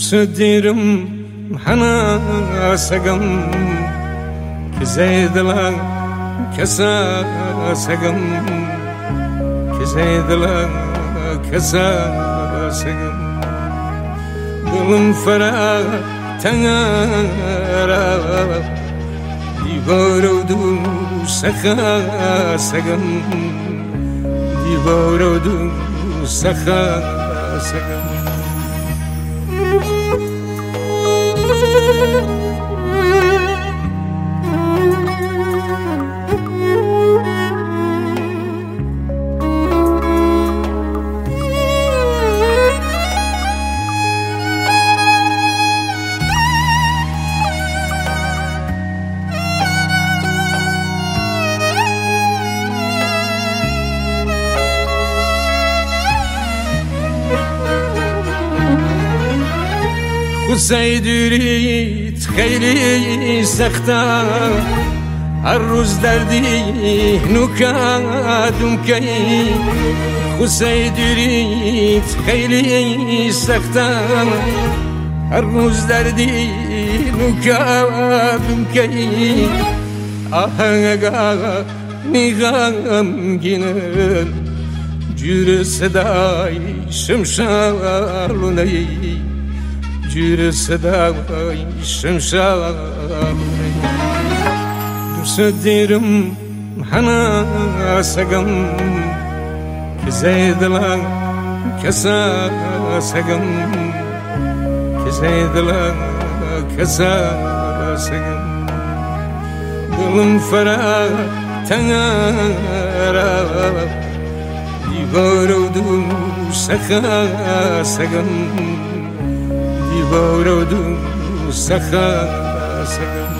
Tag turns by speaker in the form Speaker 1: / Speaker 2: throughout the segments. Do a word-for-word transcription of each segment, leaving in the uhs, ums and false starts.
Speaker 1: سديرم حنا سقم كزيد لا كسا سقم كزيد لا كسا سقم دلم فرا تنارا ديبارو دو سخا سقم ديبارو دو سخا سقم سيدريت خيري سختا الروز دردي نكادم كي خسيدريت خيري سختا الروز دردي نكادم كي آهنگا نغام جنن جور صدای شمشالوني جور صدای شمشالوني سديرم حنا سقم كزيد لا كسا سقم كزيد لا كسا سقم دلم فرا تنارا ديبارو دو سخا سقم ديبارو دو سخا سقم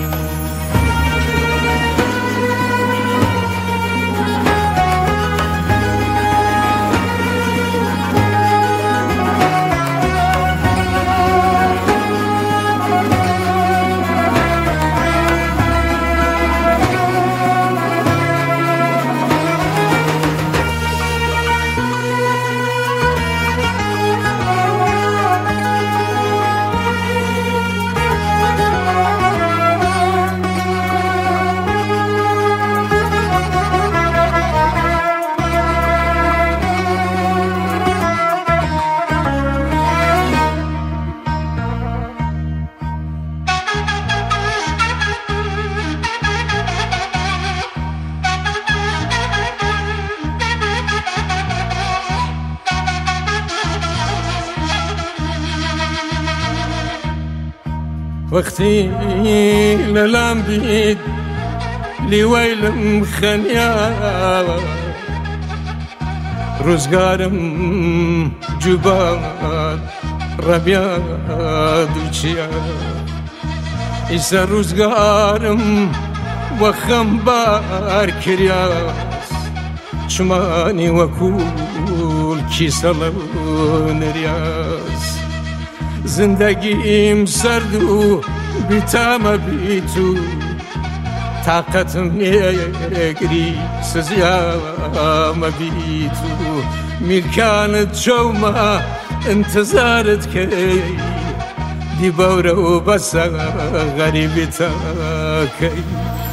Speaker 1: وقتی للام بید لیویلم خنیا روزگارم جبال ربیاد و چیا ایسا روزگارم و خمبار کریاس چمانی و کول کی سلون ریاس زندگیم سرد و بیتام بیتو طاقتم نگری سزیام بیتو میکانت شوما انتظارت کی دی بورو بس غریبتا کی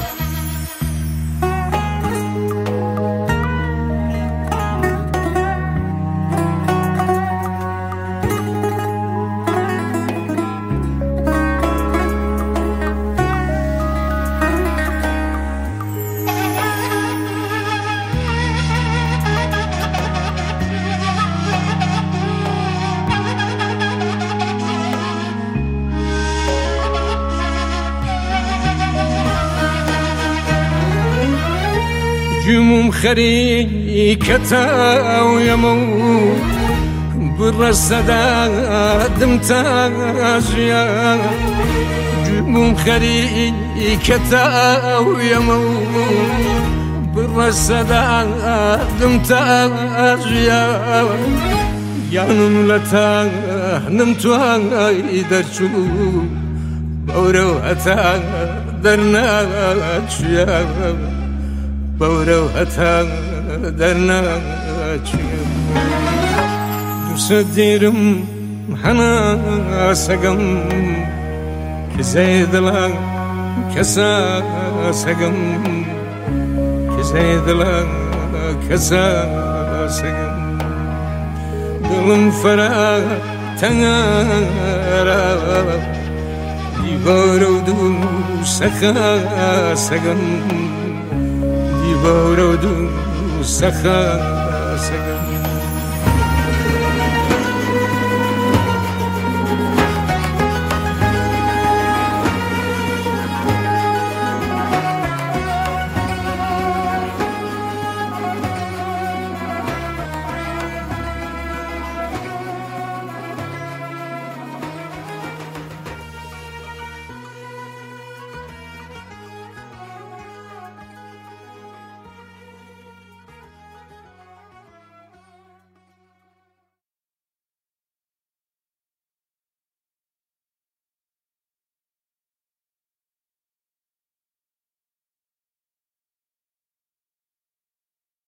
Speaker 1: جموم خري كتا ويمو بالرصدا دمتاجيا جموم خري كتا ويمو بالرصدا دمتاجيا يانم لتا نمتوا يدرشو بورو أتا درنا تشيا بورو أتا درنا تشيا سديرم هنا سقم كزيد لا كسا سقم كزيد لا كسا سقم دلم فرا تنارا دیوارو دو سخا سقم دیوارو دو سخا سقم